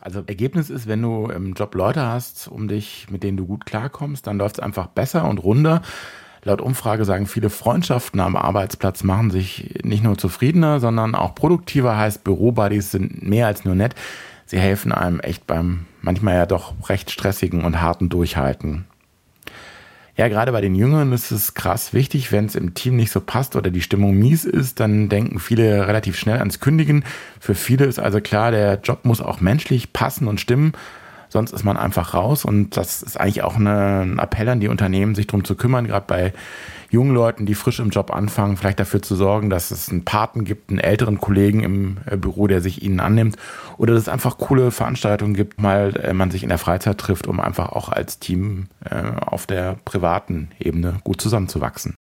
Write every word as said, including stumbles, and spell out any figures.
Also Ergebnis ist, wenn du im Job Leute hast, um dich, mit denen du gut klarkommst, dann läuft es einfach besser und runder. Laut Umfrage sagen viele, Freundschaften am Arbeitsplatz machen sich nicht nur zufriedener, sondern auch produktiver. Heißt, Bürobuddies sind mehr als nur nett. Sie helfen einem echt beim manchmal ja doch recht stressigen und harten Durchhalten. Ja, gerade bei den Jüngeren ist es krass wichtig, wenn es im Team nicht so passt oder die Stimmung mies ist, dann denken viele relativ schnell ans Kündigen. Für viele ist also klar, der Job muss auch menschlich passen und stimmen, sonst ist man einfach raus. Und das ist eigentlich auch eine, ein Appell an die Unternehmen, sich darum zu kümmern, gerade bei jungen Leuten, die frisch im Job anfangen, vielleicht dafür zu sorgen, dass es einen Paten gibt, einen älteren Kollegen im Büro, der sich ihnen annimmt, oder dass es einfach coole Veranstaltungen gibt, mal äh, man sich in der Freizeit trifft, um einfach auch als Team äh, auf der privaten Ebene gut zusammenzuwachsen.